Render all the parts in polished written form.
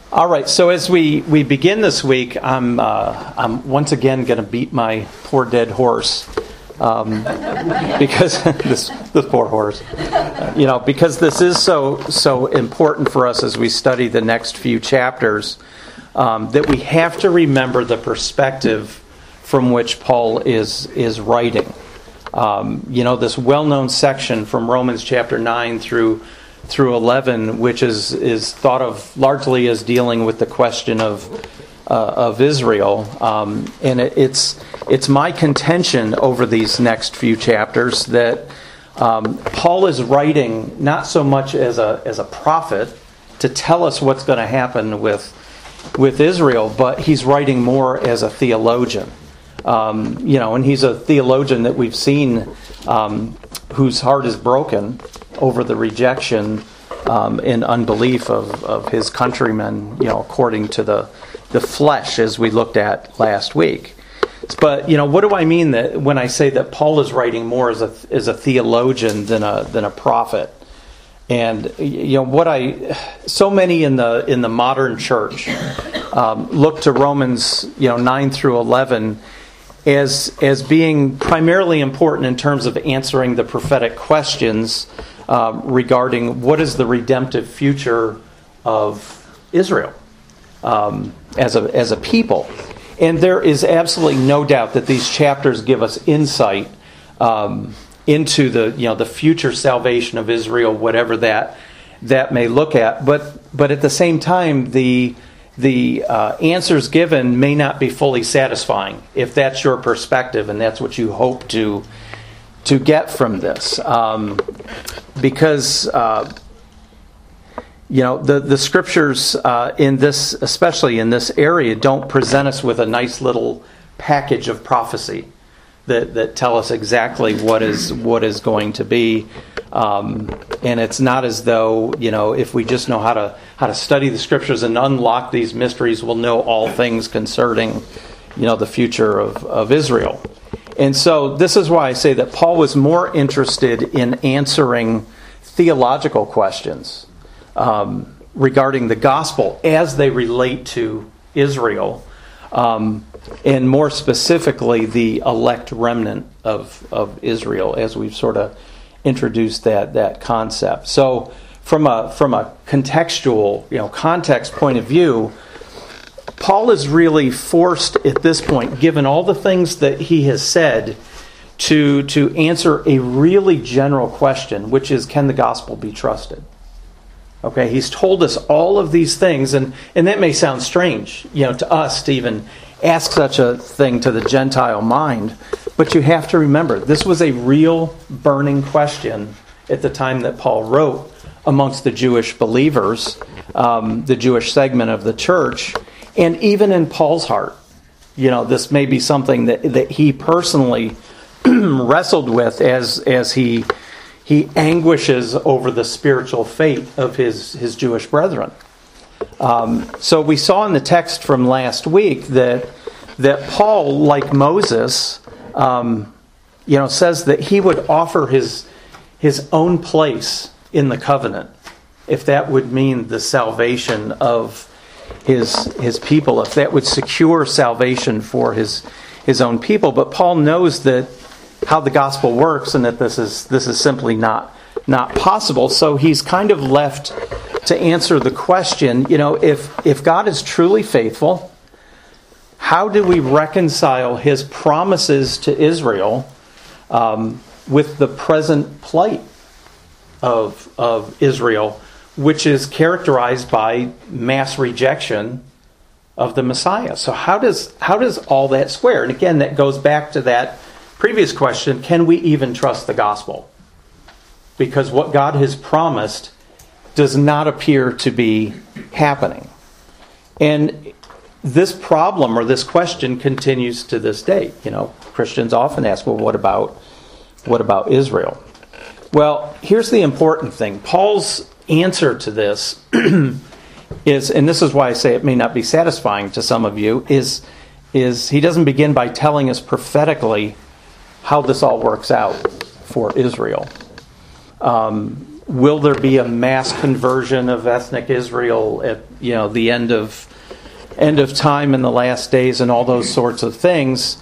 All right, so as we begin this week, I'm once again going to beat my poor dead horse, because this poor horse, because this is so important for us as we study the next few chapters, that we have to remember the perspective from which Paul is writing. This well-known section from Romans chapter 9 through 11, which is thought of largely as dealing with the question of Israel, and it's my contention over these next few chapters that Paul is writing not so much as a prophet to tell us what's going to happen with Israel, but he's writing more as a theologian. And he's a theologian that we've seen whose heart is broken over the rejection and unbelief of his countrymen, according to the flesh, as we looked at last week. But what do I mean that when I say that Paul is writing more as a theologian than a prophet? And so many in the modern church look to Romans 9 through 11 as being primarily important in terms of answering the prophetic questions regarding what is the redemptive future of Israel as a people. And there is absolutely no doubt that these chapters give us insight into the future salvation of Israel, whatever that may look at. But at the same time, the answers given may not be fully satisfying if that's your perspective and that's what you hope to get from this, because the scriptures in this, especially in this area, don't present us with a nice little package of prophecy that tell us exactly what is going to be, and it's not as though if we just know how to study the scriptures and unlock these mysteries, we'll know all things concerning the future of Israel. And so this is why I say that Paul was more interested in answering theological questions regarding the gospel as they relate to Israel, and more specifically the elect remnant of Israel, as we've sort of introduced that concept. So from a contextual, context point of view, Paul is really forced at this point, given all the things that he has said, to answer a really general question, which is, can the gospel be trusted? Okay, he's told us all of these things, and that may sound strange, to us to even ask such a thing to the Gentile mind, but you have to remember, this was a real burning question at the time that Paul wrote amongst the Jewish believers, the Jewish segment of the church, and even in Paul's heart. This may be something that he personally wrestled with as he anguishes over the spiritual fate of his Jewish brethren. So we saw in the text from last week that Paul, like Moses, says that he would offer his own place in the covenant, if that would mean the salvation of his people, if that would secure salvation for his own people. But Paul knows that how the gospel works, and that this is simply not possible. So he's kind of left to answer the question, if God is truly faithful, how do we reconcile his promises to Israel with the present plight of Israel, which is characterized by mass rejection of the Messiah? So how does all that square? And again, that goes back to that previous question, can we even trust the gospel? Because what God has promised does not appear to be happening. And this problem or this question continues to this day. Christians often ask, well, what about Israel? Well, here's the important thing. Paul's answer to this is, and this is why I say it may not be satisfying to some of you, is he doesn't begin by telling us prophetically how this all works out for Israel. will there be a mass conversion of ethnic Israel at the end of time in the last days and all those sorts of things?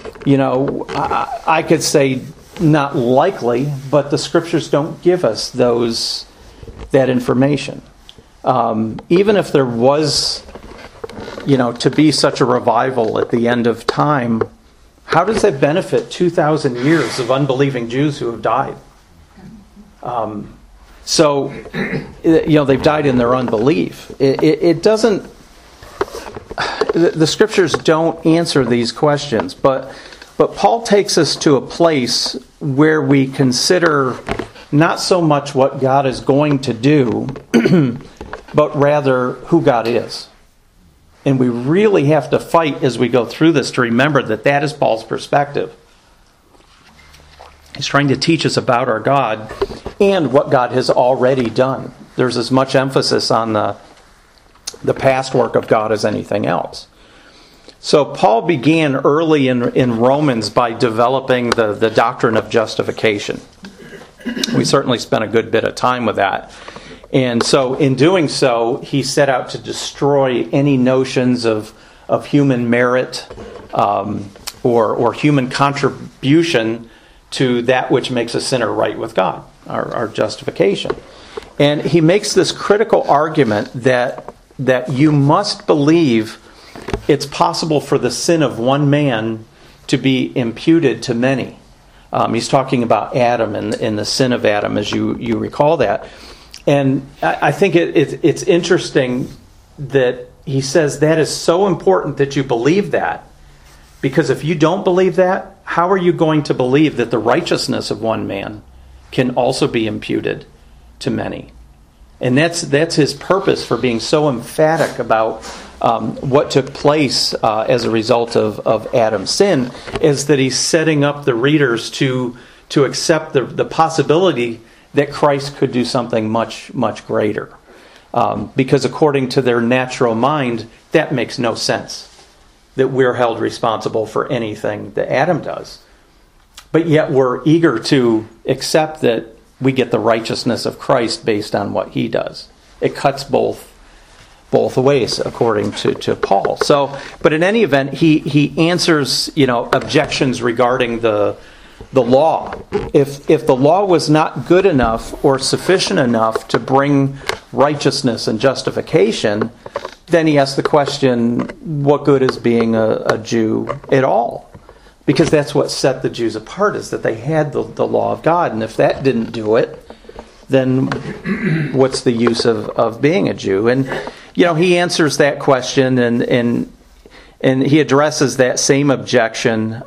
I could say not likely, but the scriptures don't give us that information. Even if there was, to be such a revival at the end of time, how does that benefit 2,000 years of unbelieving Jews who have died? So, they've died in their unbelief. It doesn't. The scriptures don't answer these questions, but Paul takes us to a place where we consider not so much what God is going to do, but rather who God is. And we really have to fight as we go through this to remember that is Paul's perspective. He's trying to teach us about our God and what God has already done. There's as much emphasis on the past work of God as anything else. So Paul began early in Romans by developing the doctrine of justification. We certainly spent a good bit of time with that. And so in doing so, he set out to destroy any notions of human merit or human contribution to that which makes a sinner right with God, our justification. And he makes this critical argument that you must believe it's possible for the sin of one man to be imputed to many. He's talking about Adam and the sin of Adam, as you recall that. And I think it's interesting that he says that is so important that you believe that. Because if you don't believe that, how are you going to believe that the righteousness of one man can also be imputed to many? And that's his purpose for being so emphatic about what took place as a result of Adam's sin, is that he's setting up the readers to accept the possibility that Christ could do something much, much greater. Because according to their natural mind, that makes no sense, that we're held responsible for anything that Adam does. But yet we're eager to accept that we get the righteousness of Christ based on what he does. It cuts both ways, according to Paul. So, but in any event, he answers objections regarding the law. If the law was not good enough or sufficient enough to bring righteousness and justification, then he asks the question, what good is being a Jew at all? Because that's what set the Jews apart, is that they had the law of God. And if that didn't do it, then what's the use of being a Jew? And, he answers that question and he addresses that same objection,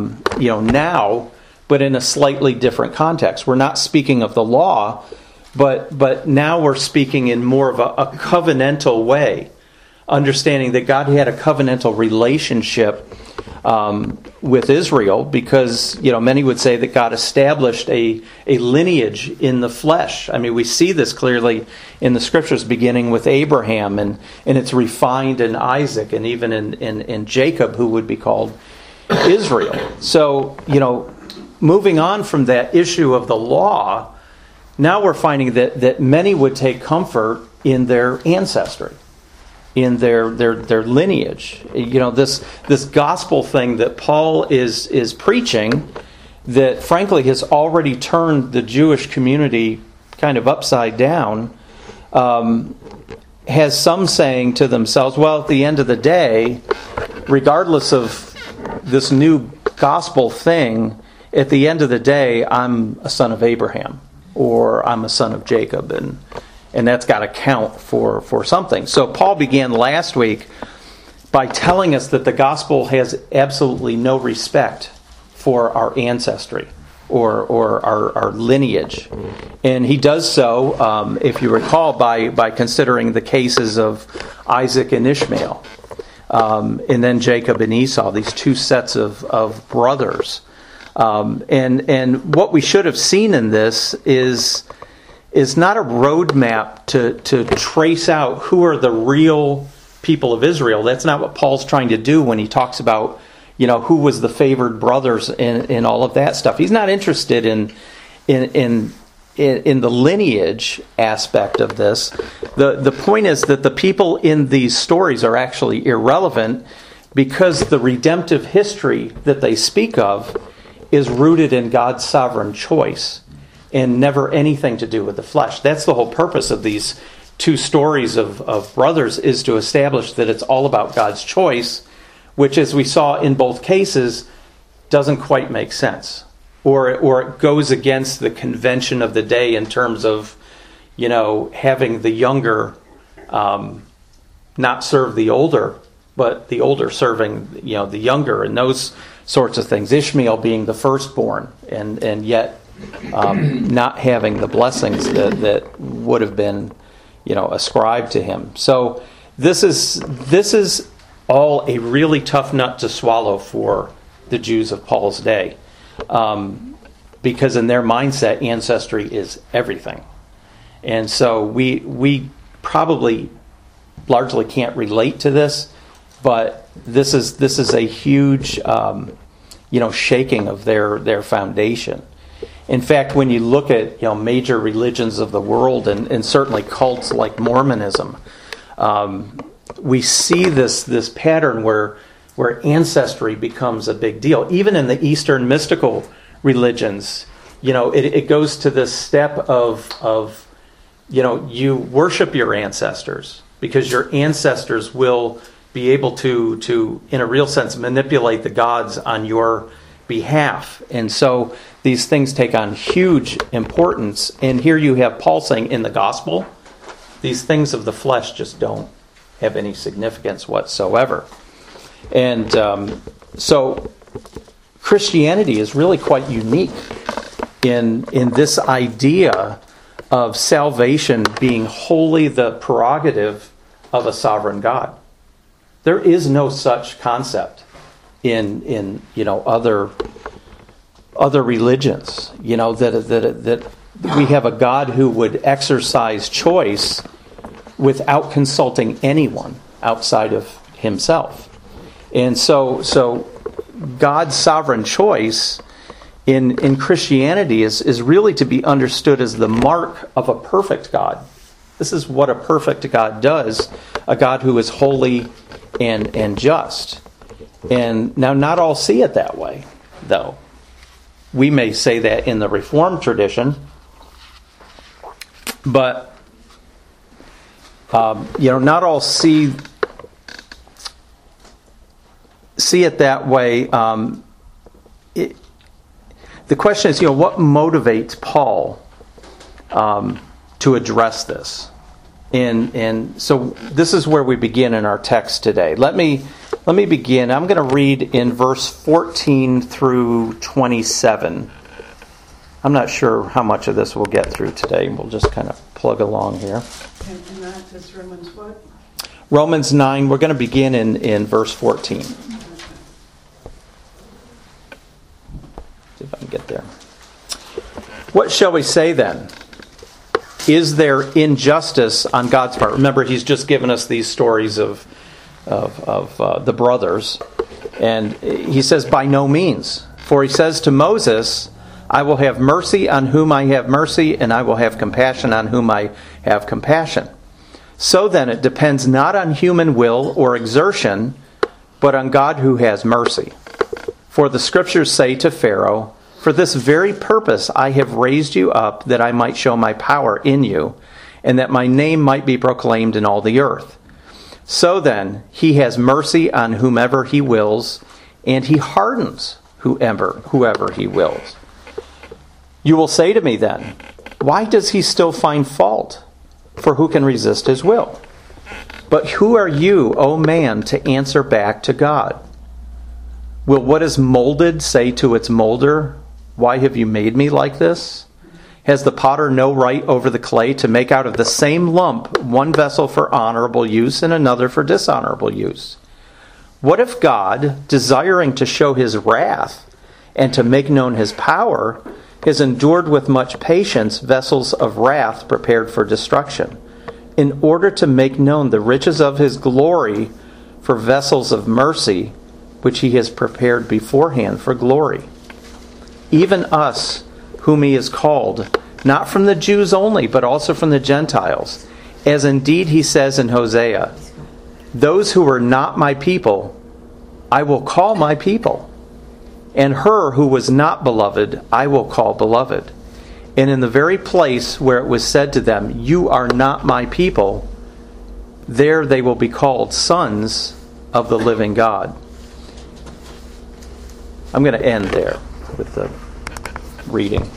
now, but in a slightly different context. We're not speaking of the law, but now we're speaking in more of a covenantal way, understanding that God had a covenantal relationship with Israel, because many would say that God established a lineage in the flesh. I mean, we see this clearly in the scriptures, beginning with Abraham, and it's refined in Isaac, and even in Jacob, who would be called Israel. So moving on from that issue of the law, now we're finding that many would take comfort in their ancestry, in their lineage. This gospel thing that Paul is preaching, that frankly has already turned the Jewish community kind of upside down, has some saying to themselves, well, at the end of the day, regardless of this new gospel thing, at the end of the day, I'm a son of Abraham, or I'm a son of Jacob, and that's got to count for something. So Paul began last week by telling us that the gospel has absolutely no respect for our ancestry or our lineage. And he does so, if you recall, by considering the cases of Isaac and Ishmael, and then Jacob and Esau, these two sets of brothers. And what we should have seen in this is not a roadmap to trace out who are the real people of Israel. That's not what Paul's trying to do when he talks about, who was the favored brothers and all of that stuff. He's not interested in in the lineage aspect of this, the point is that the people in these stories are actually irrelevant because the redemptive history that they speak of is rooted in God's sovereign choice and never anything to do with the flesh. That's the whole purpose of these two stories of brothers, is to establish that it's all about God's choice, which, as we saw in both cases, doesn't quite make sense. Or it goes against the convention of the day in terms of, having the younger not serve the older, but the older serving, the younger, and those sorts of things. Ishmael being the firstborn, and yet not having the blessings that would have been, ascribed to him. So this is all a really tough nut to swallow for the Jews of Paul's day, because in their mindset, ancestry is everything, and so we probably largely can't relate to this, but this is a huge shaking of their foundation. In fact, when you look at major religions of the world, and certainly cults like Mormonism, we see this pattern where ancestry becomes a big deal. Even in the Eastern mystical religions, it goes to this step of you worship your ancestors because your ancestors will be able to, in a real sense, manipulate the gods on your behalf. And so these things take on huge importance. And here you have Paul saying in the gospel, these things of the flesh just don't have any significance whatsoever. And so Christianity is really quite unique in this idea of salvation being wholly the prerogative of a sovereign God. There is no such concept in other religions. That we have a God who would exercise choice without consulting anyone outside of himself. And so God's sovereign choice in Christianity is really to be understood as the mark of a perfect God. This is what a perfect God does, a God who is holy and just. And now not all see it that way, though. We may say that in the Reformed tradition, but not all see it that way. The question is, what motivates Paul to address this? And so this is where we begin in our text today. Let me begin. I'm going to read in verse 14 through 27. I'm not sure how much of this we'll get through today. We'll just kind of plug along here. And that is Romans what? Romans 9. We're going to begin in verse 14. See if I can get there. What shall we say then? Is there injustice on God's part? Remember, he's just given us these stories of the brothers. And he says, by no means. For he says to Moses, I will have mercy on whom I have mercy, and I will have compassion on whom I have compassion. So then it depends not on human will or exertion, but on God who has mercy. For the scriptures say to Pharaoh, for this very purpose I have raised you up, that I might show my power in you, and that my name might be proclaimed in all the earth. So then, he has mercy on whomever he wills, and he hardens whoever he wills. You will say to me then, why does he still find fault? For who can resist his will? But who are you, O man, to answer back to God? Will what is molded say to its molder, why have you made me like this? Has the potter no right over the clay to make out of the same lump one vessel for honorable use and another for dishonorable use? What if God, desiring to show his wrath and to make known his power, has endured with much patience vessels of wrath prepared for destruction, in order to make known the riches of his glory for vessels of mercy, which he has prepared beforehand for glory? Even us, whom he has called, not from the Jews only, but also from the Gentiles. As indeed he says in Hosea, those who were not my people, I will call my people. And her who was not beloved, I will call beloved. And in the very place where it was said to them, you are not my people, there they will be called sons of the living God. I'm going to end there with the reading.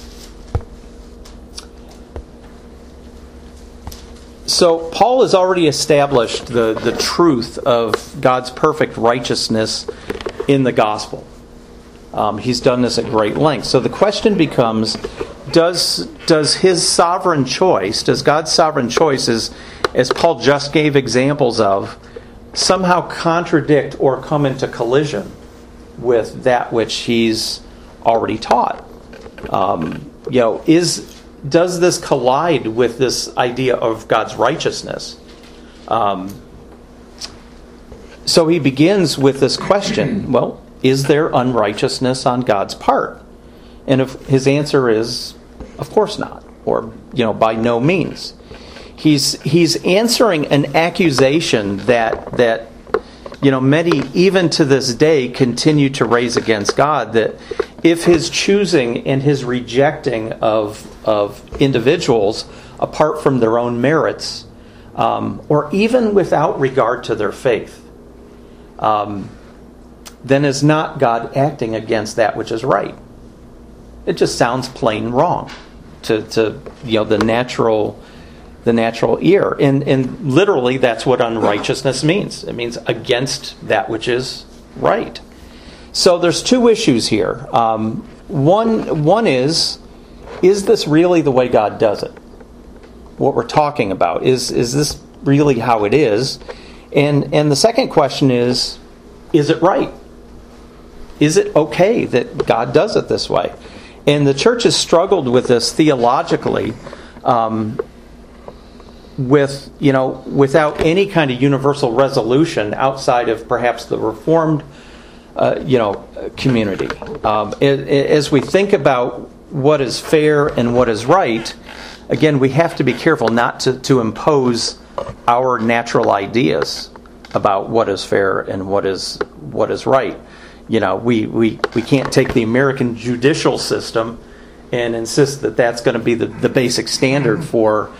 So Paul has already established the truth of God's perfect righteousness in the gospel. He's done this at great length. So the question becomes, does his sovereign choice, does God's sovereign choice, as Paul just gave examples of, somehow contradict or come into collision with that which he's already taught? Does this collide with this idea of God's righteousness? So he begins with this question, well, is there unrighteousness on God's part? And if his answer is, of course not, or by no means. He's answering an accusation that many, even to this day, continue to raise against God, that if his choosing and his rejecting of individuals apart from their own merits, or even without regard to their faith, then is not God acting against that which is right. It just sounds plain wrong to the natural ear. And literally that's what unrighteousness means. It means against that which is right. So there's two issues here. One is this really the way God does it? What we're talking about. Is this really how it is? And the second question is it right? Is it okay that God does it this way? And the church has struggled with this theologically, without any kind of universal resolution outside of perhaps the Reformed, community. As we think about what is fair and what is right, again, we have to be careful not to impose our natural ideas about what is fair and what is right. We can't take the American judicial system and insist that that's going to be the basic standard for,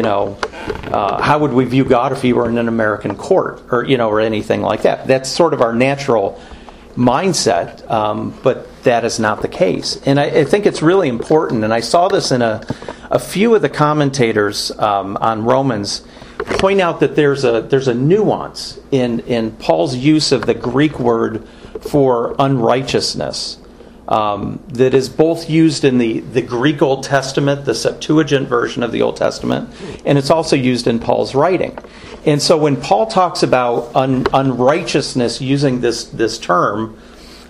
how would we view God if he were in an American court or anything like that. That's sort of our natural mindset, but that is not the case. And I think it's really important, and I saw this in a few of the commentators on Romans point out that there's a nuance in Paul's use of the Greek word for unrighteousness that is both used in the Greek Old Testament, the Septuagint version of the Old Testament, and it's also used in Paul's writing. And so when Paul talks about unrighteousness using this term,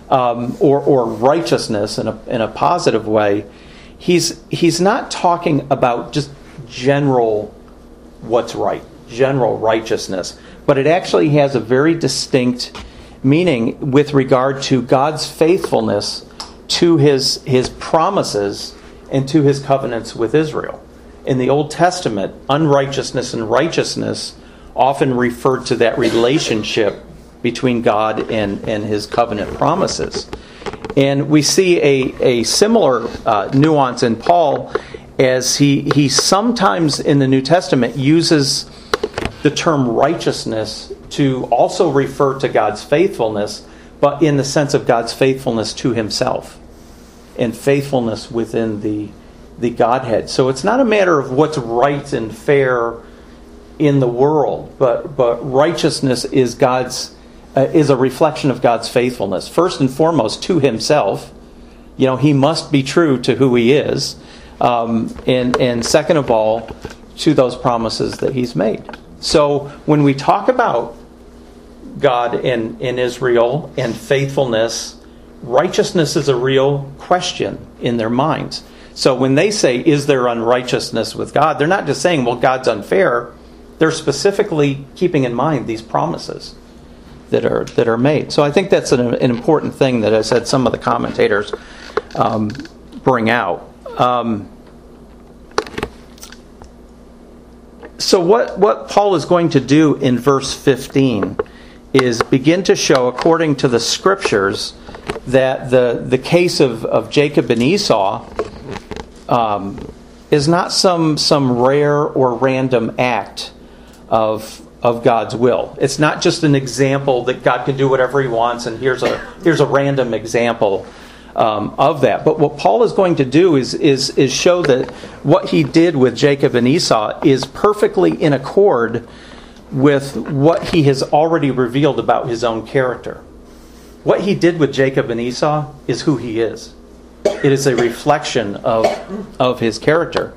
or righteousness in a positive way, he's not talking about just general what's right, general righteousness, but it actually has a very distinct meaning with regard to God's faithfulness to his promises and to his covenants with Israel. In the Old Testament, unrighteousness and righteousness often referred to that relationship between God and his covenant promises. And we see a similar nuance in Paul, as he sometimes in the New Testament uses the term righteousness to also refer to God's faithfulness, but in the sense of God's faithfulness to himself and faithfulness within the Godhead. So it's not a matter of what's right and fair in the world, but righteousness is is a reflection of God's faithfulness. First and foremost, to himself. He must be true to who he is. And second of all, to those promises that he's made. So when we talk about God in Israel and faithfulness, righteousness is a real question in their minds. So when they say, is there unrighteousness with God? They're not just saying, well, God's unfair. They're specifically keeping in mind these promises that are made. So I think that's an important thing that I said some of the commentators bring out. So what Paul is going to do in verse 15 is begin to show, according to the Scriptures, that the case of Jacob and Esau is not some rare or random act of God's will. It's not just an example that God can do whatever He wants, and here's a random example of that. But what Paul is going to do is show that what he did with Jacob and Esau is perfectly in accord with what he has already revealed about his own character. What he did with Jacob and Esau is who he is. It is a reflection of his character.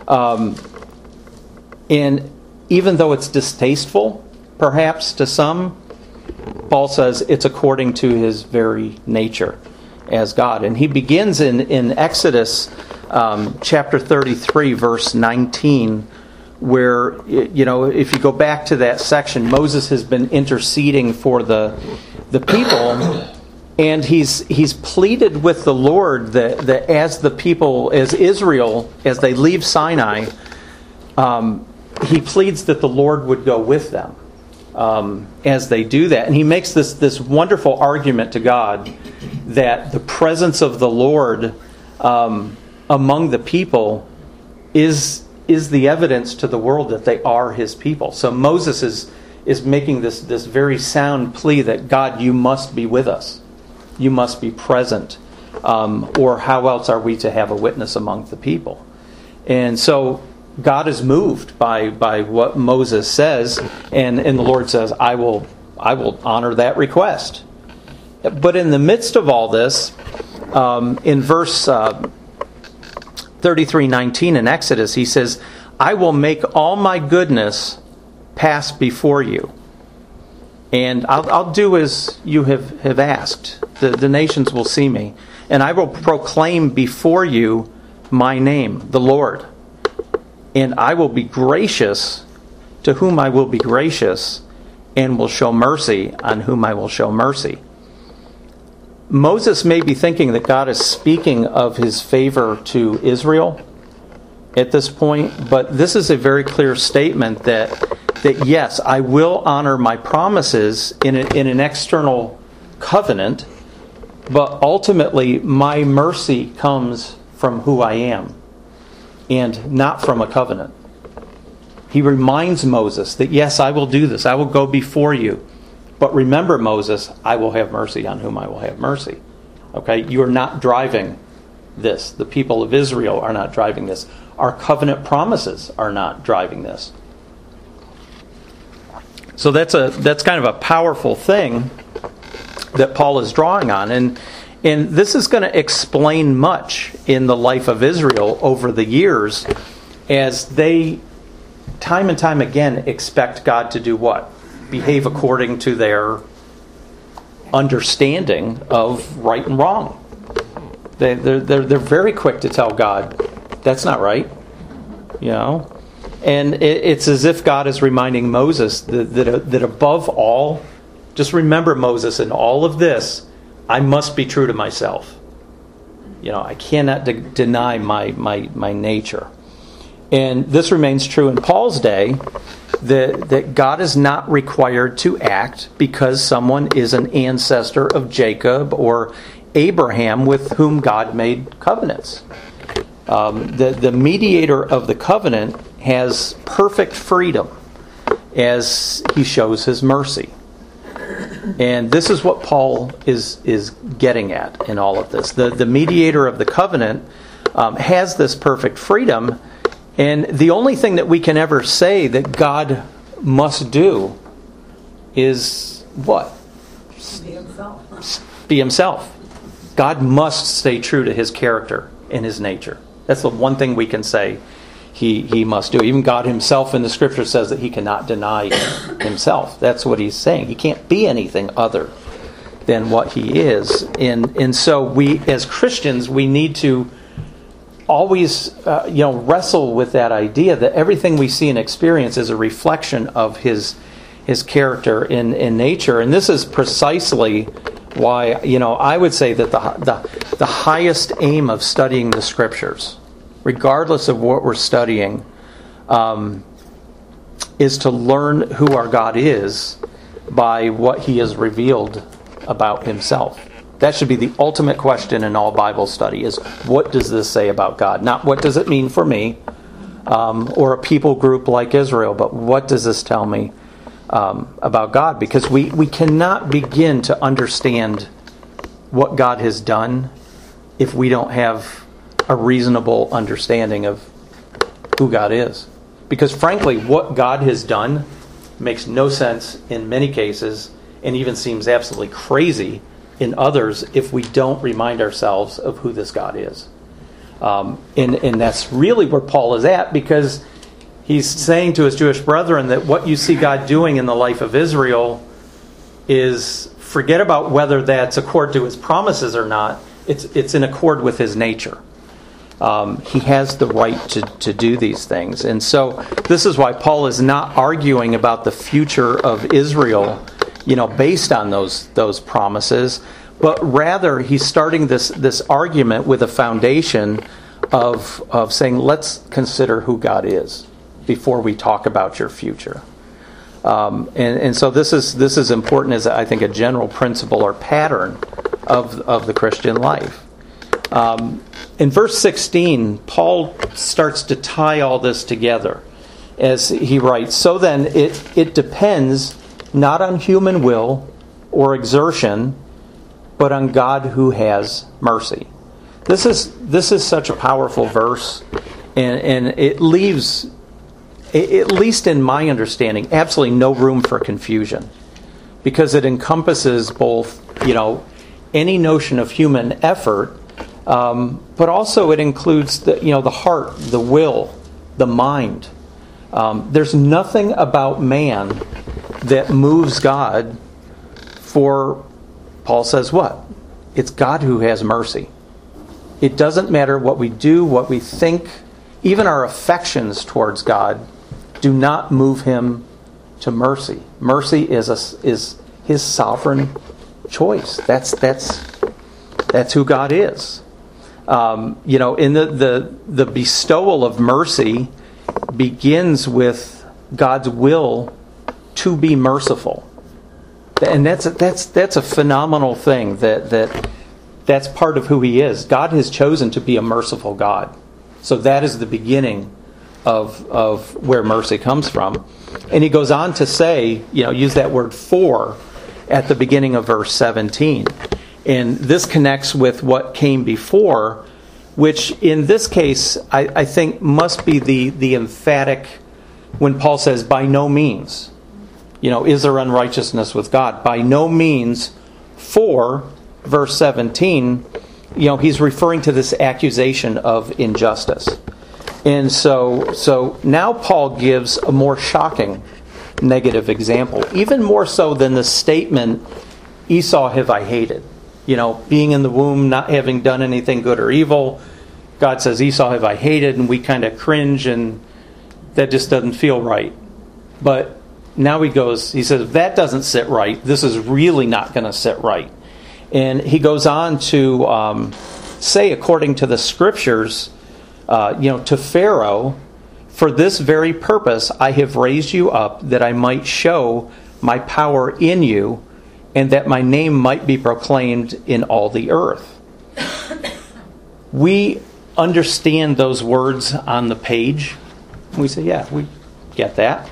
And even though it's distasteful, perhaps to some, Paul says it's according to his very nature as God. And he begins in Exodus chapter 33, verse 19, where, if you go back to that section, Moses has been interceding for the people, and he's pleaded with the Lord that as the people, as Israel, as they leave Sinai, he pleads that the Lord would go with them as they do that. And he makes this wonderful argument to God that the presence of the Lord among the people is the evidence to the world that they are His people. So Moses is making this very sound plea that God, you must be with us. You must be present. Or how else are we to have a witness among the people? And so God is moved by what Moses says, and the Lord says, I will honor that request. But in the midst of all this, in verse 33:19 in Exodus, he says, I will make all my goodness pass before you. And I'll do as you have asked. The nations will see me. And I will proclaim before you my name, the Lord. And I will be gracious to whom I will be gracious, and will show mercy on whom I will show mercy. Moses may be thinking that God is speaking of His favor to Israel at this point, but this is a very clear statement that yes, I will honor my promises in an external covenant, but ultimately my mercy comes from who I am and not from a covenant. He reminds Moses that yes, I will do this. I will go before you. But remember, Moses, I will have mercy on whom I will have mercy. Okay? You are not driving this. The people of Israel are not driving this. Our covenant promises are not driving this. So that's kind of a powerful thing that Paul is drawing on. And this is going to explain much in the life of Israel over the years as they, time and time again, expect God to do what? Behave according to their understanding of right and wrong. They're very quick to tell God, that's not right. And it's as if God is reminding Moses that above all, just remember, Moses, in all of this, I must be true to myself. I cannot deny my nature. And this remains true in Paul's day, that God is not required to act because someone is an ancestor of Jacob or Abraham with whom God made covenants. The mediator of the covenant has perfect freedom as he shows his mercy. And this is what Paul is getting at in all of this. The mediator of the covenant has this perfect freedom, and the only thing that we can ever say that God must do is what? Be himself. God must stay true to his character and his nature. That's the one thing we can say he must do. Even God himself in the Scripture says that he cannot deny himself. That's what he's saying. He can't be anything other than what he is. And so we, as Christians, we need to always wrestle with that idea that everything we see and experience is a reflection of his character in nature. And this is precisely why I would say that the highest aim of studying the Scriptures, regardless of what we're studying, is to learn who our God is by what he has revealed about himself. That should be the ultimate question in all Bible study, is what does this say about God? Not what does it mean for me or a people group like Israel, but what does this tell me about God? Because we cannot begin to understand what God has done if we don't have a reasonable understanding of who God is. Because frankly, what God has done makes no sense in many cases, and even seems absolutely crazy in others if we don't remind ourselves of who this God is. And that's really where Paul is at, because he's saying to his Jewish brethren that what you see God doing in the life of Israel is, forget about whether that's accord to his promises or not, it's in accord with his nature. He has the right to do these things. And so this is why Paul is not arguing about the future of Israel, based on those promises, but rather he's starting this argument with a foundation of saying, let's consider who God is before we talk about your future. And so this is important as, I think, a general principle or pattern of the Christian life. In verse 16, Paul starts to tie all this together as he writes, "So then it depends not on human will or exertion, but on God who has mercy." This is such a powerful verse, and it leaves, at least in my understanding, absolutely no room for confusion, because it encompasses both, any notion of human effort, but also it includes the heart, the will, the mind. There's nothing about man that moves God. For Paul says what? It's God who has mercy. It doesn't matter what we do, what we think, even our affections towards God do not move him to mercy. Mercy is his sovereign choice. That's who God is. In the bestowal of mercy begins with God's will to be merciful, and that's a phenomenal thing. That's part of who He is. God has chosen to be a merciful God, so that is the beginning of where mercy comes from. And he goes on to say, use that word "for" at the beginning of verse 17. And this connects with what came before, which in this case, I think must be the emphatic when Paul says, by no means. Is there unrighteousness with God? By no means. For, verse 17, he's referring to this accusation of injustice. And so now Paul gives a more shocking negative example, even more so than the statement, Esau have I hated. Being in the womb, not having done anything good or evil. God says, Esau have I hated, and we kind of cringe, and that just doesn't feel right. But now he says, if that doesn't sit right, this is really not going to sit right. And he goes on to say, according to the Scriptures, to Pharaoh, for this very purpose I have raised you up, that I might show my power in you, and that my name might be proclaimed in all the earth. We understand those words on the page. We say, yeah, we get that.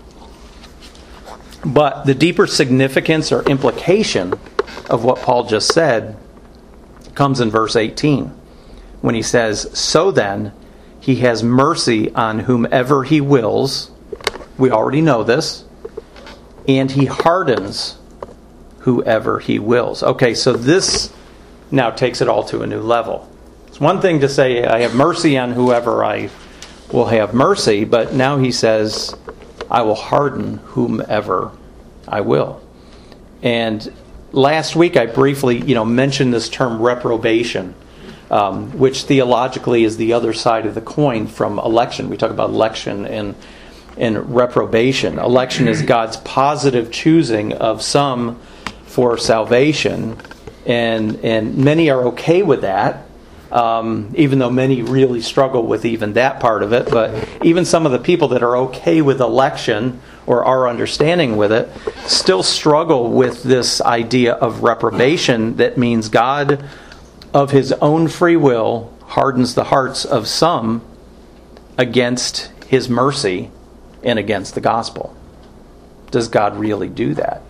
But the deeper significance or implication of what Paul just said comes in verse 18, when he says, so then, he has mercy on whomever he wills. We already know this. And he hardens whoever he wills. Okay, so this now takes it all to a new level. It's one thing to say, I have mercy on whoever I will have mercy, but now he says, I will harden whomever I will. And last week I briefly, mentioned this term reprobation, which theologically is the other side of the coin from election. We talk about election and reprobation. Election is God's positive choosing of some for salvation, and many are okay with that. even though many really struggle with even that part of it. But even some of the people that are okay with election or our understanding with it still struggle with this idea of reprobation that means God, of his own free will, hardens the hearts of some against his mercy and against the gospel. Does God really do that?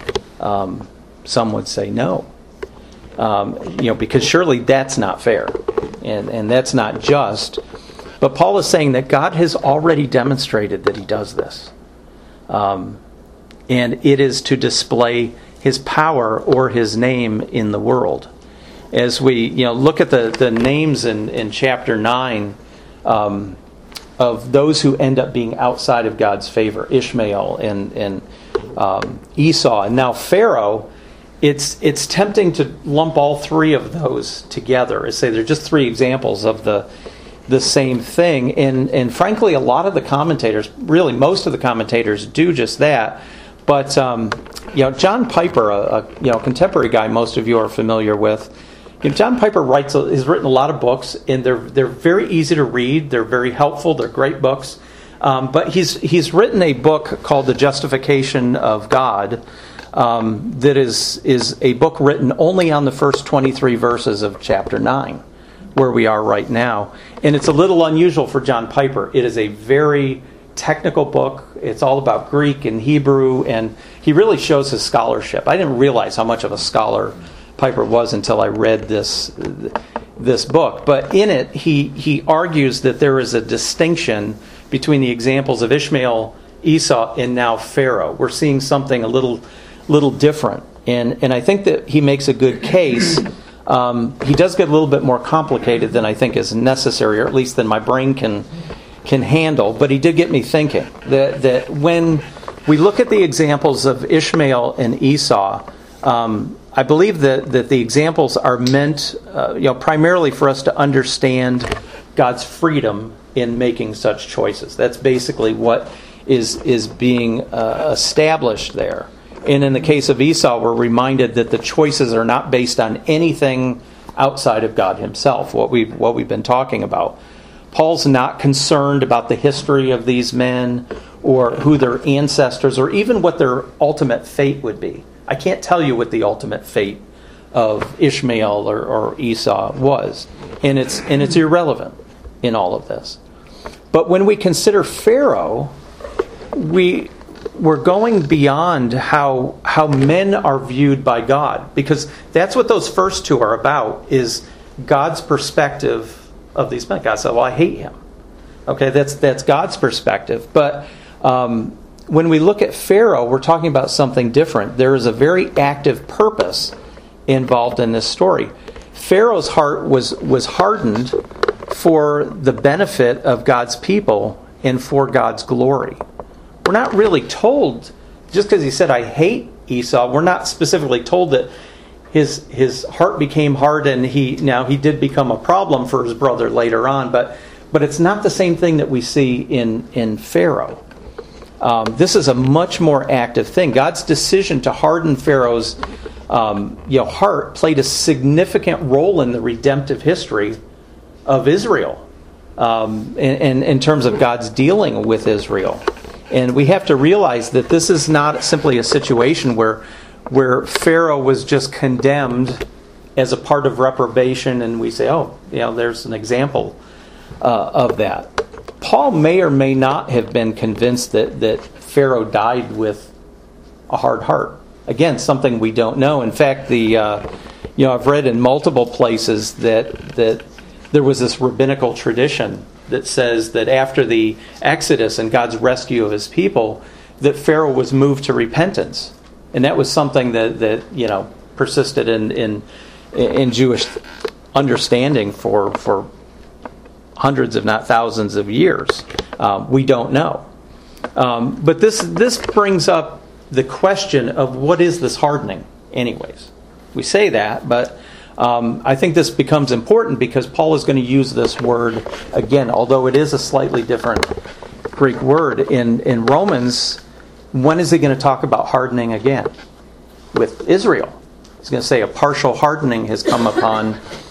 Some would say no. Because surely that's not fair. And that's not just. But Paul is saying that God has already demonstrated that he does this. And it is to display his power or his name in the world. As we look at the names in chapter 9 of those who end up being outside of God's favor, Ishmael and Esau, and now Pharaoh, it's tempting to lump all three of those together and say they're just three examples of the same thing. And frankly, a lot of the commentators, really most of the commentators, do just that. But John Piper, a contemporary guy most of you are familiar with, John Piper has written a lot of books, and they're very easy to read. They're very helpful. They're great books. But he's written a book called The Justification of God. That is a book written only on the first 23 verses of chapter 9, where we are right now. And it's a little unusual for John Piper. It is a very technical book. It's all about Greek and Hebrew, and he really shows his scholarship. I didn't realize how much of a scholar Piper was until I read this book. But in it, he argues that there is a distinction between the examples of Ishmael, Esau, and now Pharaoh. We're seeing something a little different. And I think that he makes a good case. He does get a little bit more complicated than I think is necessary, or at least than my brain can handle. But he did get me thinking that when we look at the examples of Ishmael and Esau, I believe that the examples are meant primarily for us to understand God's freedom in making such choices. That's basically what is being established there. And in the case of Esau, we're reminded that the choices are not based on anything outside of God himself, what we've been talking about. Paul's not concerned about the history of these men or who their ancestors or even what their ultimate fate would be. I can't tell you what the ultimate fate of Ishmael or Esau was. And it's irrelevant in all of this. But when we consider Pharaoh, we're going beyond how men are viewed by God, because that's what those first two are about, is God's perspective of these men. God said, well, I hate him. Okay, that's God's perspective. But when we look at Pharaoh, we're talking about something different. There is a very active purpose involved in this story. Pharaoh's heart was hardened for the benefit of God's people and for God's glory. We're not really told, just because he said, I hate Esau, we're not specifically told that his heart became hard and he did become a problem for his brother later on, but it's not the same thing that we see in Pharaoh. This is a much more active thing. God's decision to harden Pharaoh's heart played a significant role in the redemptive history of Israel, in terms of God's dealing with Israel. And we have to realize that this is not simply a situation where Pharaoh was just condemned as a part of reprobation, and we say, there's an example of that. Paul may or may not have been convinced that Pharaoh died with a hard heart. Again, something we don't know. In fact, I've read in multiple places that there was this rabbinical tradition that says that after the Exodus and God's rescue of his people, that Pharaoh was moved to repentance. And that was something that persisted in Jewish understanding for hundreds, if not thousands of years. We don't know. But this brings up the question of what is this hardening anyways? We say that, but I think this becomes important because Paul is going to use this word again, although it is a slightly different Greek word. In Romans, when is he going to talk about hardening again? With Israel. He's going to say a partial hardening has come upon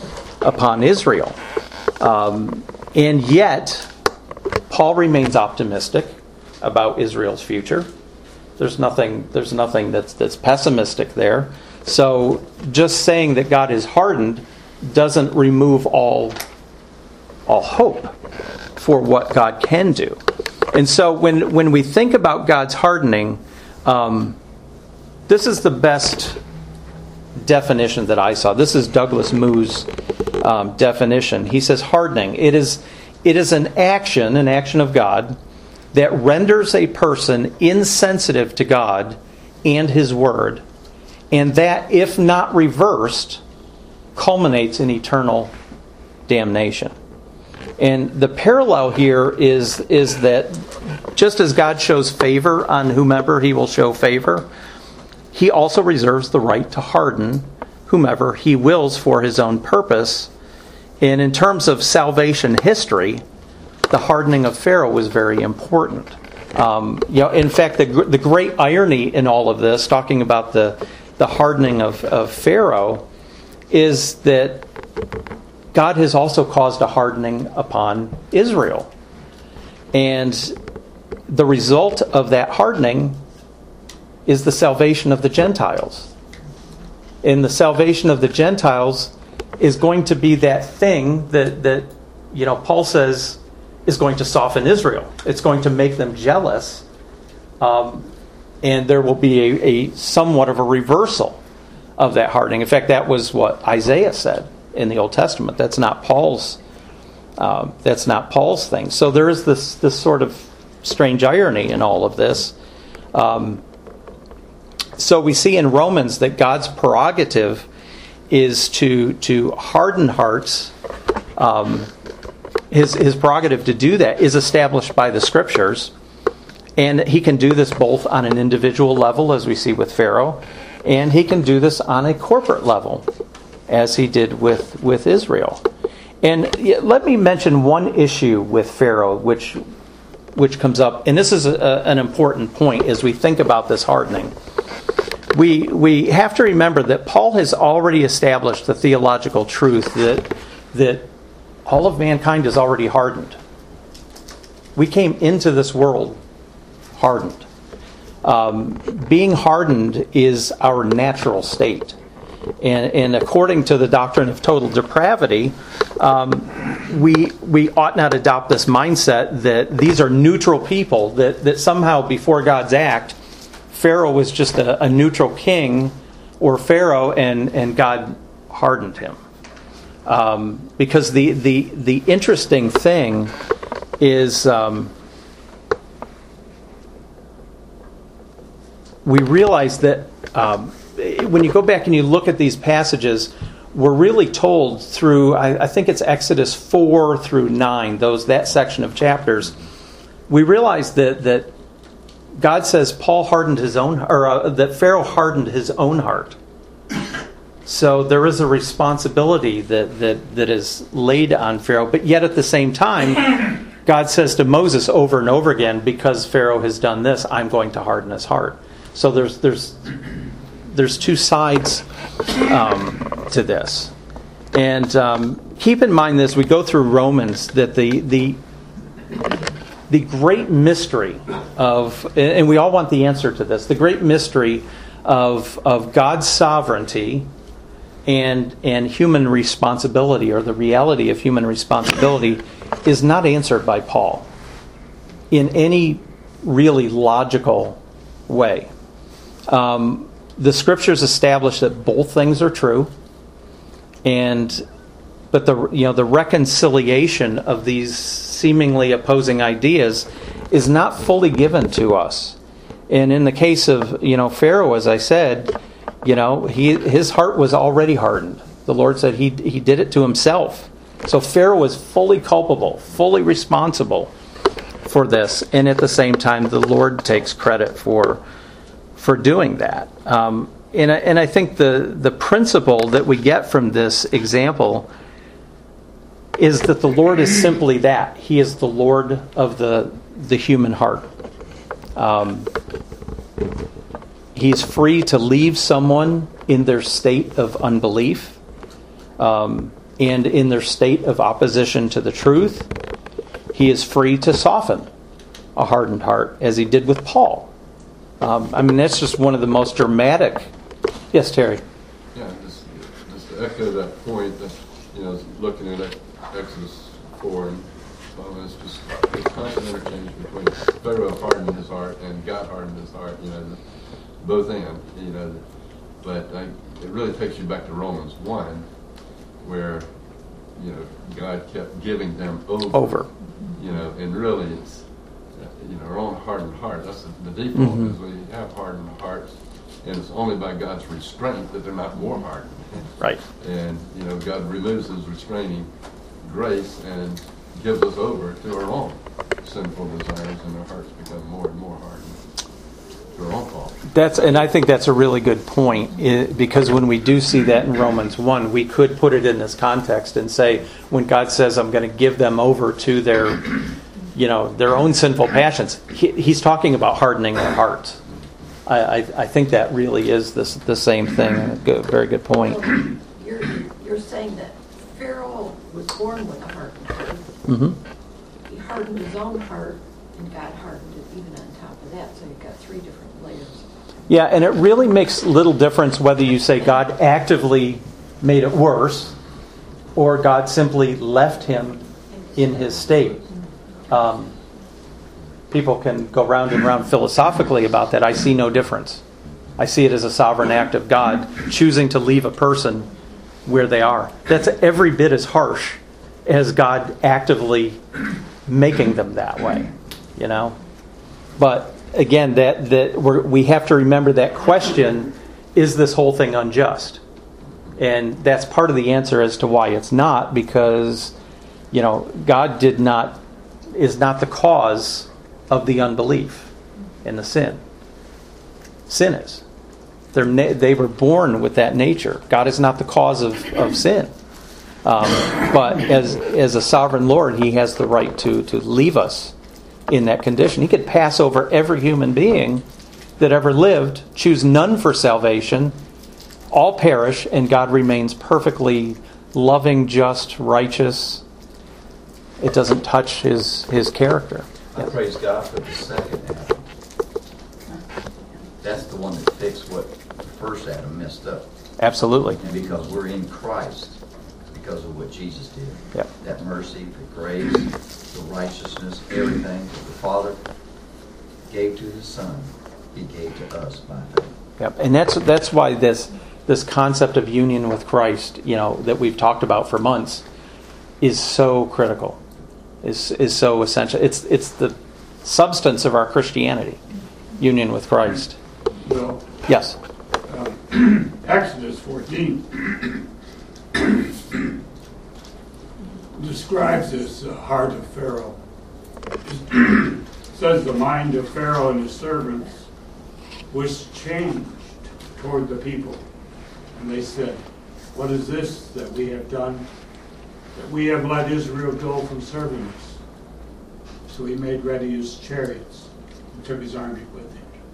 upon Israel. And yet, Paul remains optimistic about Israel's future. There's nothing that's pessimistic there. So just saying that God is hardened doesn't remove all hope for what God can do. And so when we think about God's hardening, this is the best definition that I saw. This is Douglas Moo's definition. He says hardening, it is an action of God that renders a person insensitive to God and His Word, and that, if not reversed, culminates in eternal damnation. And the parallel here is that just as God shows favor on whomever He will show favor, He also reserves the right to harden whomever He wills for His own purpose. And in terms of salvation history, the hardening of Pharaoh was very important. In fact, the great irony in all of this, talking about the hardening of Pharaoh, is that God has also caused a hardening upon Israel. And the result of that hardening is the salvation of the Gentiles. And the salvation of the Gentiles is going to be that thing that Paul says is going to soften Israel. It's going to make them jealous. And there will be a somewhat of a reversal of that hardening. In fact, that was what Isaiah said in the Old Testament. That's not Paul's thing. So there is this sort of strange irony in all of this. So we see in Romans that God's prerogative is to harden hearts. His prerogative to do that is established by the Scriptures. And He can do this both on an individual level, as we see with Pharaoh, and He can do this on a corporate level, as He did with Israel. And let me mention one issue with Pharaoh, which comes up, and this is an important point as we think about this hardening. We have to remember that Paul has already established the theological truth that all of mankind is already hardened. We came into this world hardened. Being hardened is our natural state. And according to the doctrine of total depravity, we ought not adopt this mindset that these are neutral people, that somehow before God's act, Pharaoh was just a neutral king or Pharaoh and God hardened him. Because the interesting thing is we realize that when you go back and you look at these passages, we're really told through, I think it's Exodus 4 through 9, that section of chapters, we realize that God says Paul hardened his own, or that Pharaoh hardened his own heart. So there is a responsibility that is laid on Pharaoh, but yet at the same time, God says to Moses over and over again, because Pharaoh has done this, I'm going to harden his heart. So there's two sides to this. And keep in mind this, we go through Romans, that the great mystery of, and we all want the answer to this, the great mystery of God's sovereignty and human responsibility, or the reality of human responsibility, is not answered by Paul in any really logical way. The Scriptures establish that both things are true, but the reconciliation of these seemingly opposing ideas is not fully given to us. And in the case of Pharaoh, as I said, his heart was already hardened. The Lord said he did it to himself. So Pharaoh was fully culpable, fully responsible for this, and at the same time, the Lord takes credit for doing that. And I think the principle that we get from this example is that the Lord is simply that. He is the Lord of the human heart. He's free to leave someone in their state of unbelief. and in their state of opposition to the truth, he is free to soften a hardened heart, as he did with Paul. That's just one of the most dramatic. Yes, Terry. Yeah, just to echo that point, that looking at Exodus 4, and it's just a constant interchange between Pharaoh hardened his heart and God hardened his heart. Both and. But it really takes you back to Romans 1, where God kept giving them over. And really it's our own hardened heart. That's the default, is we have hardened hearts, and it's only by God's restraint that they're not more hardened. Right. And God removes His restraining grace and gives us over to our own sinful desires, and our hearts become more and more hardened to our own fault. And I think that's a really good point, because when we do see that in Romans 1, we could put it in this context and say, when God says, I'm going to give them over to their own sinful passions, he's talking about hardening their hearts. I think that really is the same thing. Very good point. So you're saying that Pharaoh was born with a hardened heart. Mm-hmm. He hardened his own heart, and God hardened it even on top of that. So you've got three different layers. Yeah, and it really makes little difference whether you say God actively made it worse or God simply left him in his state. People can go round and round philosophically about that. I see no difference. I see it as a sovereign act of God choosing to leave a person where they are. That's every bit as harsh as God actively making them that way, But again, we have to remember that question: is this whole thing unjust? And that's part of the answer as to why it's not, because God is not the cause of the unbelief and the sin. Sin is. They were born with that nature. God is not the cause of sin. But as a sovereign Lord, He has the right to leave us in that condition. He could pass over every human being that ever lived, choose none for salvation, all perish, and God remains perfectly loving, just, righteous. It doesn't touch His character. I praise God for the second Adam. That's the one that fixed what the first Adam messed up. Absolutely. And because we're in Christ, because of what Jesus did. Yep. That mercy, the grace, the righteousness, everything that the Father gave to His Son, He gave to us by faith. Yep. And that's why this concept of union with Christ, that we've talked about for months, is so critical. Is so essential. It's the substance of our Christianity, union with Christ. Well, yes. Exodus 14 describes this heart of Pharaoh. It says the mind of Pharaoh and his servants was changed toward the people, and they said, "What is this that we have done? That we have let Israel go from serving us." So he made ready his chariots and took his army with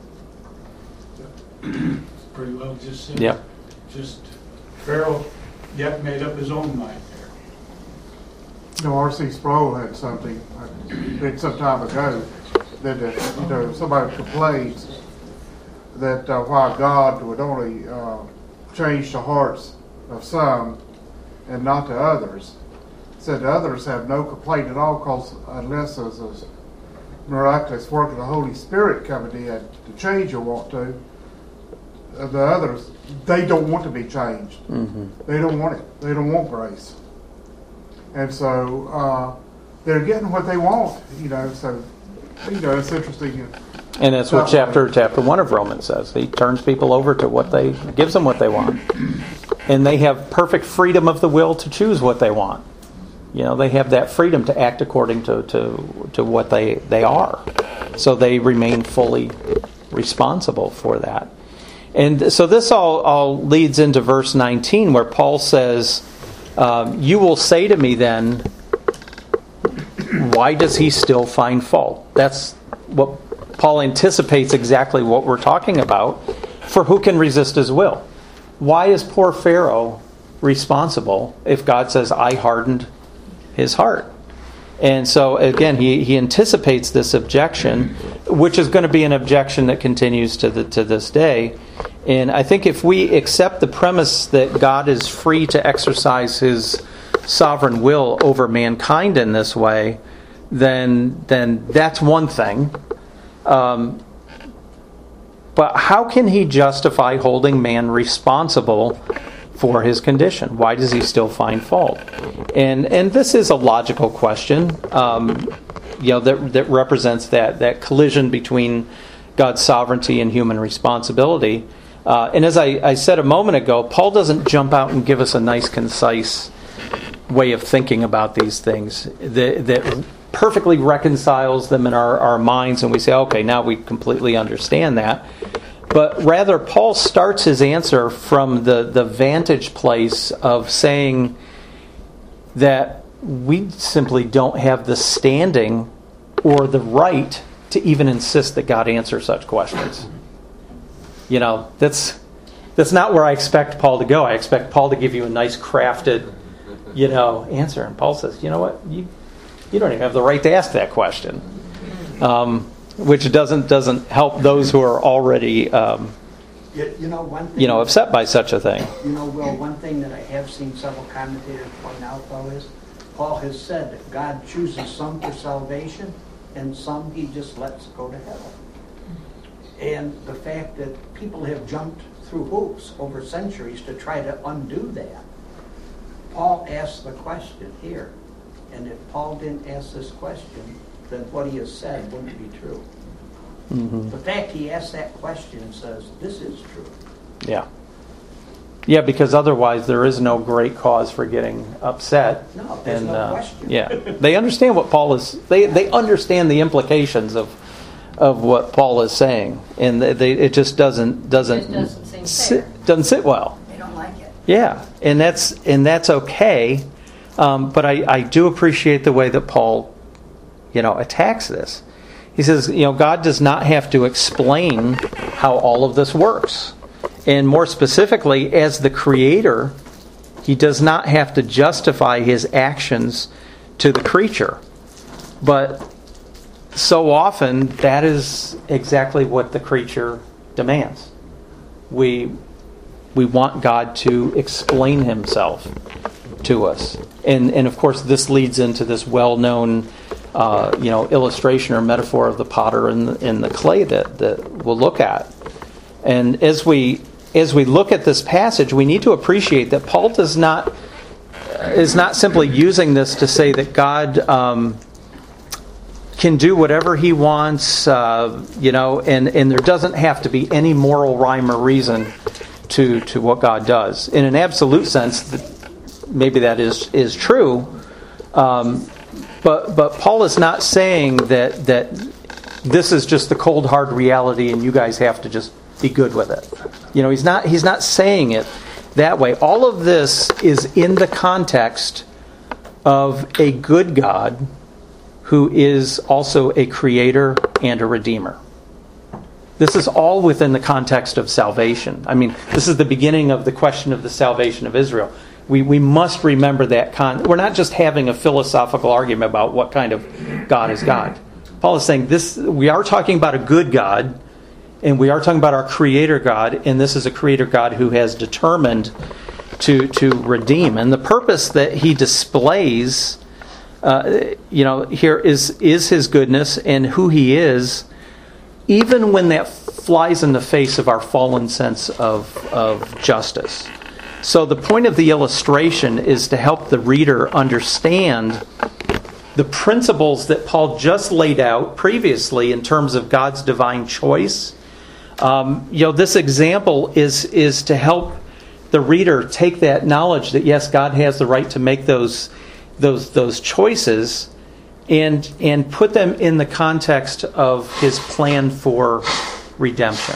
him. Pretty well just said. Yep. Just Pharaoh yet made up his own mind there. R.C. Sproul had something some time ago that somebody complains that why God would only change the hearts of some and not to others. Said the others have no complaint at all, because unless there's a miraculous work of the Holy Spirit coming in to change you want to, the others, they don't want to be changed. Mm-hmm. They don't want it. They don't want grace. And so they're getting what they want, so it's interesting. And that's what chapter 1 of Romans says. He turns people over to gives them what they want. And they have perfect freedom of the will to choose what they want. They have that freedom to act according to what they are. So they remain fully responsible for that. And so this all leads into verse 19, where Paul says, you will say to me then, why does he still find fault? That's what Paul anticipates, exactly what we're talking about. For who can resist his will? Why is poor Pharaoh responsible if God says, I hardened his heart? And so, again, he anticipates this objection, which is going to be an objection that continues to this day. And I think if we accept the premise that God is free to exercise his sovereign will over mankind in this way, then that's one thing. But how can he justify holding man responsible for his condition? Why does he still find fault? And this is a logical question, that represents that collision between God's sovereignty and human responsibility. And as I said a moment ago, Paul doesn't jump out and give us a nice, concise way of thinking about these things that perfectly reconciles them in our minds, and we say, okay, now we completely understand that. But rather, Paul starts his answer from the vantage place of saying that we simply don't have the standing or the right to even insist that God answer such questions. That's not where I expect Paul to go. I expect Paul to give you a nice crafted, answer. And Paul says, you know what? You don't even have the right to ask that question. Which doesn't help those who are already one thing, upset by such a thing. Will, one thing that I have seen several commentators point out, though, is Paul has said that God chooses some for salvation and some he just lets go to hell. And the fact that people have jumped through hoops over centuries to try to undo that. Paul asked the question here, and if Paul didn't ask this question, then what he has said wouldn't be true. Mm-hmm. The fact he asked that question says this is true. Yeah. Yeah, because otherwise there is no great cause for getting upset. No, there's no question. Yeah, they understand what Paul is. They understand the implications of what Paul is saying, and it just doesn't sit well. They don't like it. Yeah, and that's okay. But I do appreciate the way that Paul, attacks this. He says, God does not have to explain how all of this works. And more specifically, as the Creator, he does not have to justify his actions to the creature. But so often, that is exactly what the creature demands. We want God to explain himself to us. And of course, this leads into this well-known illustration or metaphor of the potter and the clay that we'll look at. And as we look at this passage, we need to appreciate that Paul is not simply using this to say that God can do whatever he wants, and there doesn't have to be any moral rhyme or reason to what God does. In an absolute sense, maybe that is true. But Paul is not saying that this is just the cold hard reality and you guys have to just be good with it. He's not saying it that way. All of this is in the context of a good God who is also a creator and a redeemer. This is all within the context of salvation. I mean, this is the beginning of the question of the salvation of Israel. We must remember that we're not just having a philosophical argument about what kind of God is God. Paul is saying we are talking about a good God, and we are talking about our Creator God, and this is a Creator God who has determined to redeem. And the purpose that he displays, here is his goodness and who he is, even when that flies in the face of our fallen sense of justice. So the point of the illustration is to help the reader understand the principles that Paul just laid out previously in terms of God's divine choice. This example is to help the reader take that knowledge that yes, God has the right to make those choices and put them in the context of his plan for redemption.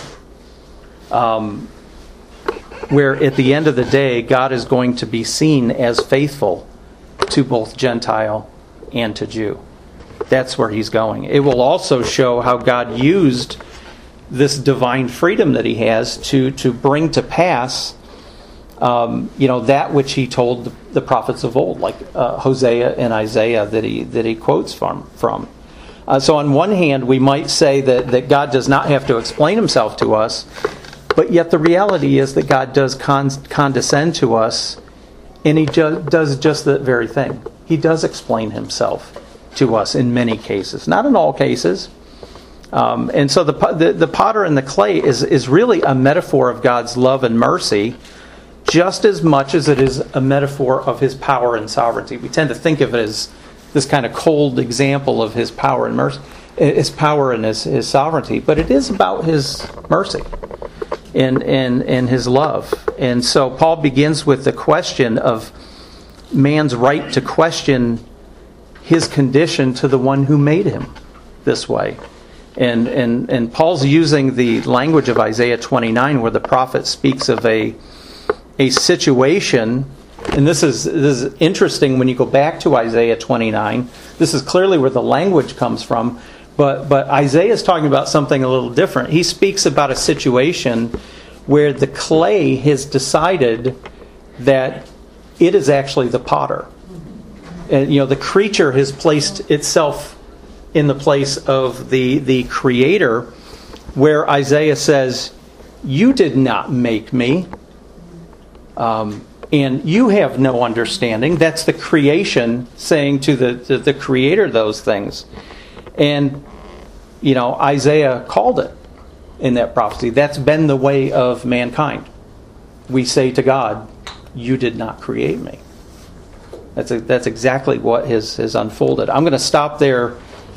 Where at the end of the day, God is going to be seen as faithful to both Gentile and to Jew. That's where he's going. It will also show how God used this divine freedom that he has to bring to pass that which he told the prophets of old, like Hosea and Isaiah that he quotes from. So on one hand, we might say that God does not have to explain himself to us, but yet the reality is that God does condescend to us, and he does just that very thing. He does explain himself to us in many cases, not in all cases. And so the potter and the clay is really a metaphor of God's love and mercy, just as much as it is a metaphor of his power and sovereignty. We tend to think of it as this kind of cold example of his power and mercy, his power and his sovereignty, but it is about his mercy and his love. And so Paul begins with the question of man's right to question his condition to the one who made him this way. And Paul's using the language of Isaiah 29, where the prophet speaks of a situation, and this is interesting when you go back to Isaiah 29. This is clearly where the language comes from, but Isaiah is talking about something a little different. He speaks about a situation where the clay has decided that it is actually the potter. And, the creature has placed itself in the place of the creator, where Isaiah says, "You did not make me, and you have no understanding." That's the creation saying to the creator those things. And, Isaiah called it in that prophecy. That's been the way of mankind. We say to God, "You did not create me." That's exactly what has unfolded. I'm going to stop there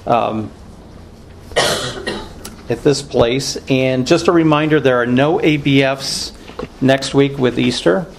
at this place. And just a reminder, there are no ABFs next week with Easter.